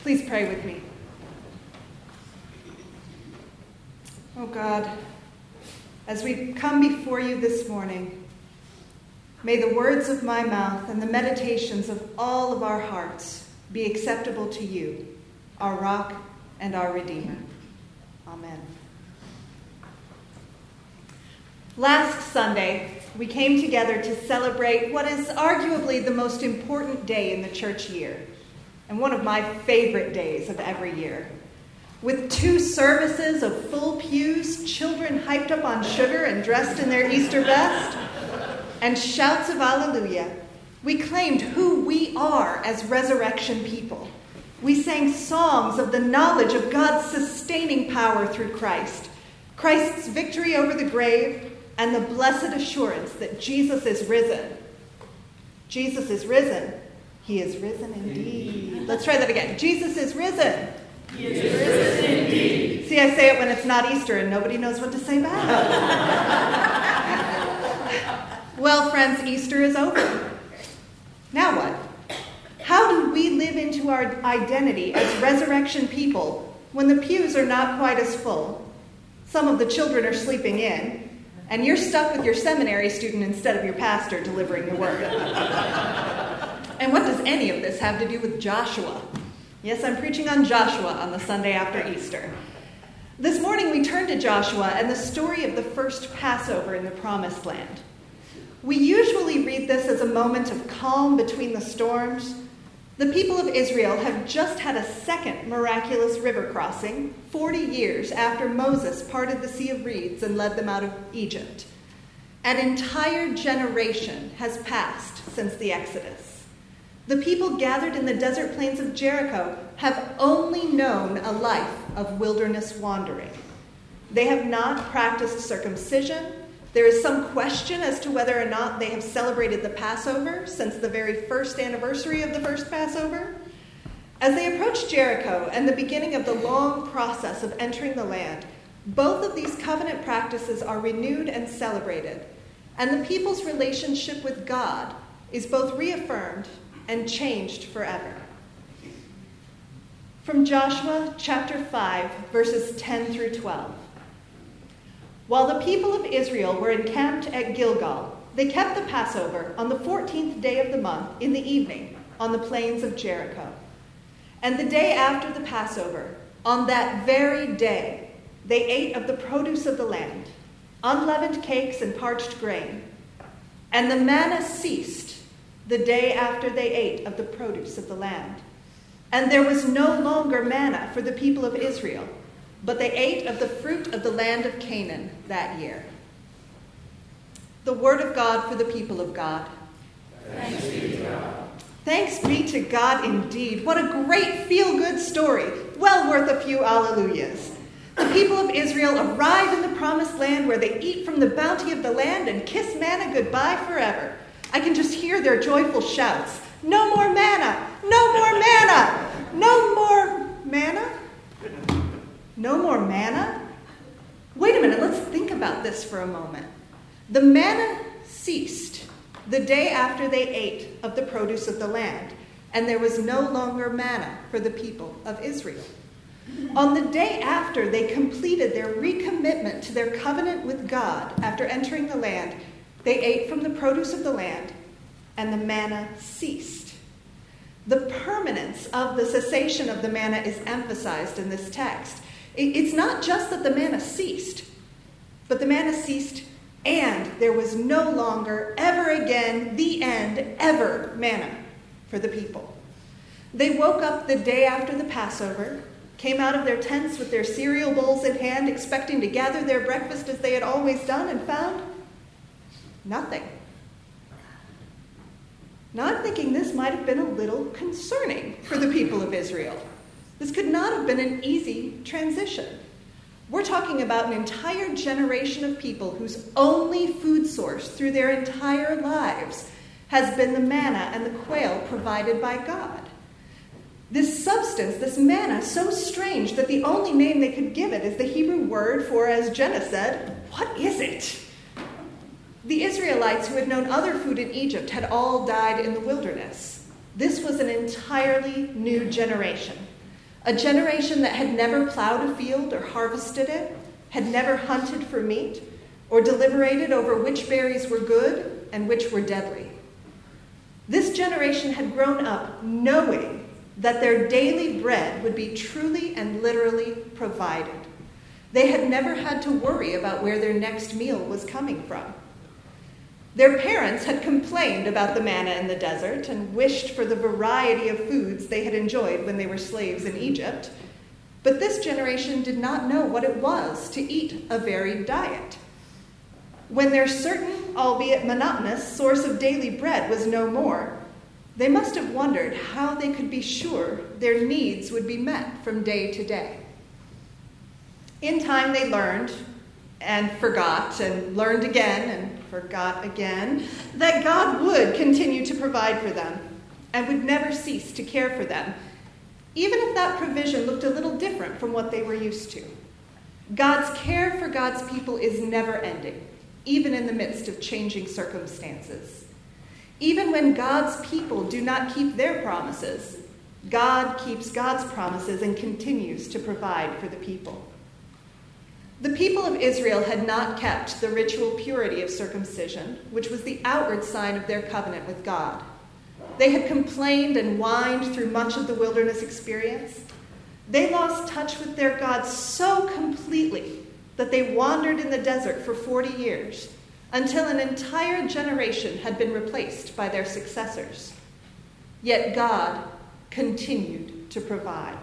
Please pray with me. Oh God, as we come before you this morning, may the words of my mouth and the meditations of all of our hearts be acceptable to you, our rock and our Redeemer. Amen. Last Sunday, we came together to celebrate what is arguably the most important day in the church year, and one of my favorite days of every year. With 2 services of full pews, children hyped up on sugar and dressed in their Easter best, and shouts of Alleluia, we claimed who we are as resurrection people. We sang songs of the knowledge of God's sustaining power through Christ, Christ's victory over the grave, and the blessed assurance that Jesus is risen. Jesus is risen. He is risen indeed. Let's try that again. Jesus is risen. He is risen indeed. See, I say it when it's not Easter and nobody knows what to say back. Well, friends, Easter is over. Now what? How do we live into our identity as resurrection people when the pews are not quite as full? Some of the children are sleeping in, and you're stuck with your seminary student instead of your pastor delivering the word. And what does any of this have to do with Joshua? Yes, I'm preaching on Joshua on the Sunday after Easter. This morning we turn to Joshua and the story of the first Passover in the Promised Land. We usually read this as a moment of calm between the storms. The people of Israel have just had a second miraculous river crossing 40 years after Moses parted the Sea of Reeds and led them out of Egypt. An entire generation has passed since the Exodus. The people gathered in the desert plains of Jericho have only known a life of wilderness wandering. They have not practiced circumcision. There is some question as to whether or not they have celebrated the Passover since the very first anniversary of the first Passover. As they approach Jericho and the beginning of the long process of entering the land, both of these covenant practices are renewed and celebrated, and the people's relationship with God is both reaffirmed and changed forever. From Joshua chapter 5, verses 10 through 12. While the people of Israel were encamped at Gilgal, they kept the Passover on the 14th day of the month in the evening on the plains of Jericho. And the day after the Passover, on that very day, they ate of the produce of the land, unleavened cakes and parched grain. And the manna ceased the day after they ate of the produce of the land. And there was no longer manna for the people of Israel, but they ate of the fruit of the land of Canaan that year. The word of God for the people of God. Thanks be to God. Thanks be to God indeed. What a great feel-good story. Well worth a few alleluias. The people of Israel arrive in the promised land where they eat from the bounty of the land and kiss manna goodbye forever. I can just hear their joyful shouts. No more manna! No more manna! No more manna? No more manna? Wait a minute, let's think about this for a moment. The manna ceased the day after they ate of the produce of the land, and there was no longer manna for the people of Israel. On the day after they completed their recommitment to their covenant with God after entering the land, they ate from the produce of the land, and the manna ceased. The permanence of the cessation of the manna is emphasized in this text. It's not just that the manna ceased, but the manna ceased and there was no longer, ever again, the end, ever manna for the people. They woke up the day after the Passover, came out of their tents with their cereal bowls in hand, expecting to gather their breakfast as they had always done, and found nothing. Now I'm thinking this might have been a little concerning for the people of Israel. This could not have been an easy transition. We're talking about an entire generation of people whose only food source through their entire lives has been the manna and the quail provided by God. This substance, this manna, so strange that the only name they could give it is the Hebrew word for, as Jenna said, what is it? The Israelites who had known other food in Egypt had all died in the wilderness. This was an entirely new generation. A generation that had never plowed a field or harvested it, had never hunted for meat, or deliberated over which berries were good and which were deadly. This generation had grown up knowing that their daily bread would be truly and literally provided. They had never had to worry about where their next meal was coming from. Their parents had complained about the manna in the desert and wished for the variety of foods they had enjoyed when they were slaves in Egypt, but this generation did not know what it was to eat a varied diet. When their certain, albeit monotonous, source of daily bread was no more, they must have wondered how they could be sure their needs would be met from day to day. In time, they learned and forgot and learned again and forgot again that God would continue to provide for them and would never cease to care for them, even if that provision looked a little different from what they were used to. God's care for God's people is never ending, even in the midst of changing circumstances. Even when God's people do not keep their promises, God keeps God's promises and continues to provide for the people. The people of Israel had not kept the ritual purity of circumcision, which was the outward sign of their covenant with God. They had complained and whined through much of the wilderness experience. They lost touch with their God so completely that they wandered in the desert for 40 years until an entire generation had been replaced by their successors. Yet God continued to provide.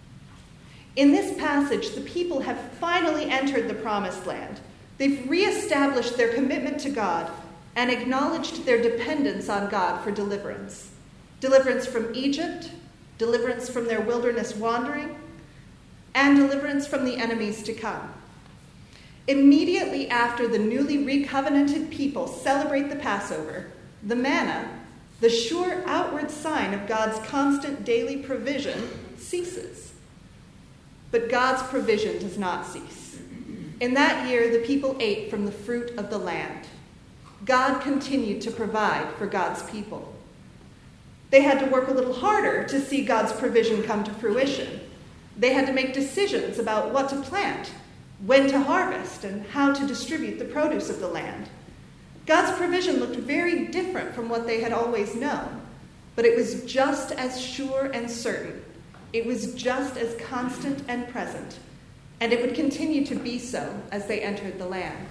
In this passage, the people have finally entered the promised land. They've reestablished their commitment to God and acknowledged their dependence on God for deliverance. Deliverance from Egypt, deliverance from their wilderness wandering, and deliverance from the enemies to come. Immediately after the newly recovenanted people celebrate the Passover, the manna, the sure outward sign of God's constant daily provision, ceases. But God's provision does not cease. In that year, the people ate from the fruit of the land. God continued to provide for God's people. They had to work a little harder to see God's provision come to fruition. They had to make decisions about what to plant, when to harvest, and how to distribute the produce of the land. God's provision looked very different from what they had always known, but it was just as sure and certain. It was just as constant and present, and it would continue to be so as they entered the land.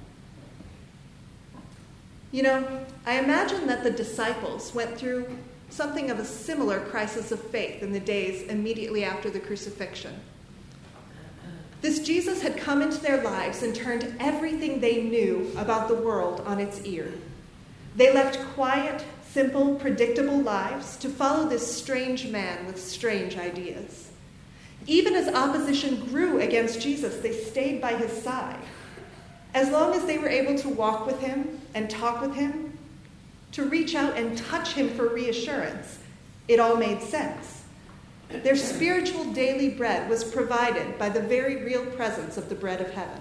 You know, I imagine that the disciples went through something of a similar crisis of faith in the days immediately after the crucifixion. This Jesus had come into their lives and turned everything they knew about the world on its ear. They left quiet, simple, predictable lives to follow this strange man with strange ideas. Even as opposition grew against Jesus, they stayed by his side. As long as they were able to walk with him and talk with him, to reach out and touch him for reassurance, it all made sense. Their spiritual daily bread was provided by the very real presence of the bread of heaven.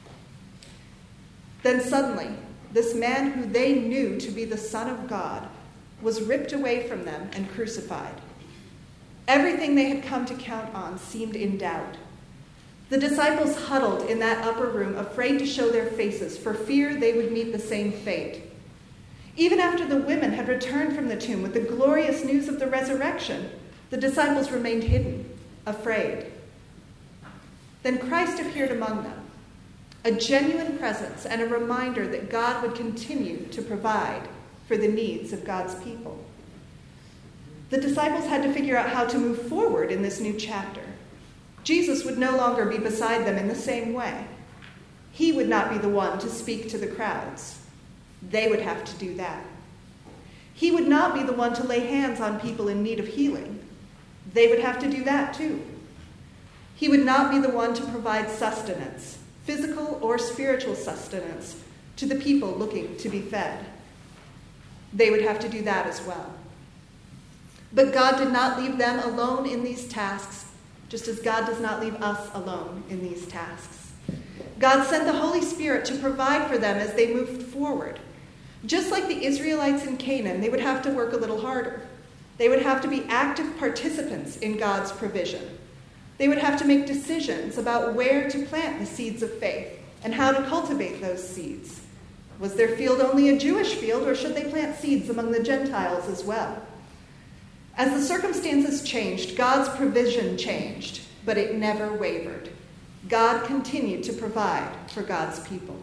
Then suddenly, this man who they knew to be the Son of God was ripped away from them and crucified. Everything they had come to count on seemed in doubt. The disciples huddled in that upper room, afraid to show their faces for fear they would meet the same fate. Even after the women had returned from the tomb with the glorious news of the resurrection, the disciples remained hidden, afraid. Then Christ appeared among them, a genuine presence and a reminder that God would continue to provide for the needs of God's people. The disciples had to figure out how to move forward in this new chapter. Jesus would no longer be beside them in the same way. He would not be the one to speak to the crowds. They would have to do that. He would not be the one to lay hands on people in need of healing. They would have to do that too. He would not be the one to provide sustenance, physical or spiritual sustenance, to the people looking to be fed. They would have to do that as well. But God did not leave them alone in these tasks, just as God does not leave us alone in these tasks. God sent the Holy Spirit to provide for them as they moved forward. Just like the Israelites in Canaan, they would have to work a little harder. They would have to be active participants in God's provision. They would have to make decisions about where to plant the seeds of faith and how to cultivate those seeds. Was their field only a Jewish field, or should they plant seeds among the Gentiles as well? As the circumstances changed, God's provision changed, but it never wavered. God continued to provide for God's people.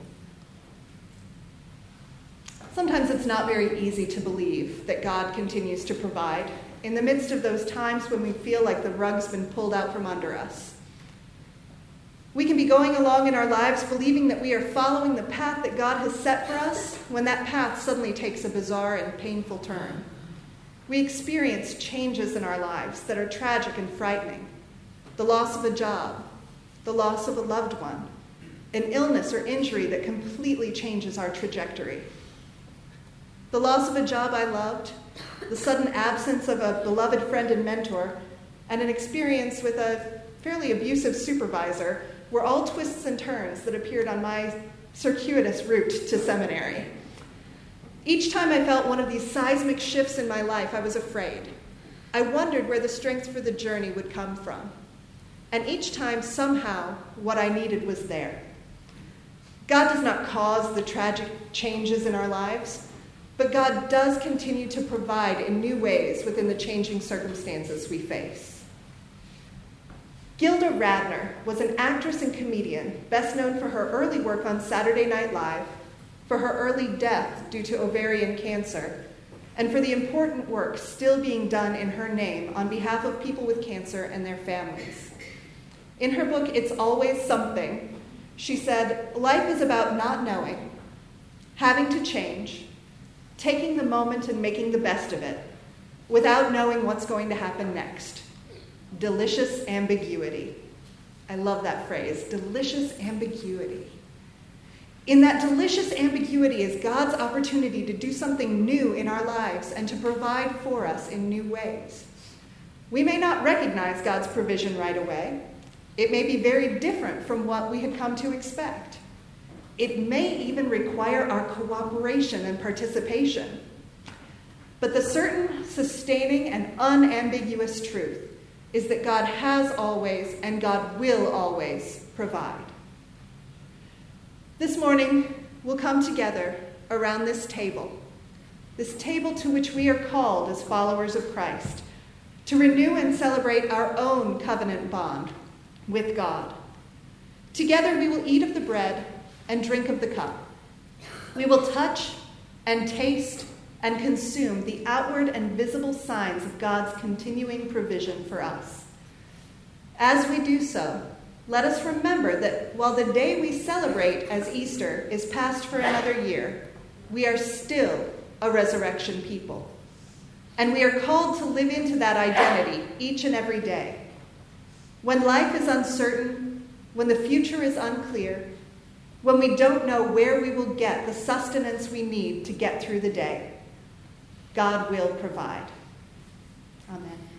Sometimes it's not very easy to believe that God continues to provide in the midst of those times when we feel like the rug's been pulled out from under us. We can be going along in our lives believing that we are following the path that God has set for us when that path suddenly takes a bizarre and painful turn. We experience changes in our lives that are tragic and frightening. The loss of a job, the loss of a loved one, an illness or injury that completely changes our trajectory. The loss of a job I loved, the sudden absence of a beloved friend and mentor, and an experience with a fairly abusive supervisor were all twists and turns that appeared on my circuitous route to seminary. Each time I felt one of these seismic shifts in my life, I was afraid. I wondered where the strength for the journey would come from. And each time, somehow, what I needed was there. God does not cause the tragic changes in our lives, but God does continue to provide in new ways within the changing circumstances we face. Gilda Radner was an actress and comedian, best known for her early work on Saturday Night Live, for her early death due to ovarian cancer, and for the important work still being done in her name on behalf of people with cancer and their families. In her book, It's Always Something, she said, "Life is about not knowing, having to change, taking the moment and making the best of it, without knowing what's going to happen next. Delicious ambiguity." I love that phrase, delicious ambiguity. In that delicious ambiguity is God's opportunity to do something new in our lives and to provide for us in new ways. We may not recognize God's provision right away. It may be very different from what we had come to expect. It may even require our cooperation and participation. But the certain, sustaining, and unambiguous truth is that God has always and God will always provide. This morning, we'll come together around this table to which we are called as followers of Christ, to renew and celebrate our own covenant bond with God. Together, we will eat of the bread and drink of the cup. We will touch and taste and consume the outward and visible signs of God's continuing provision for us. As we do so, let us remember that while the day we celebrate as Easter is past for another year, we are still a resurrection people. And we are called to live into that identity each and every day. When life is uncertain, when the future is unclear, when we don't know where we will get the sustenance we need to get through the day, God will provide. Amen.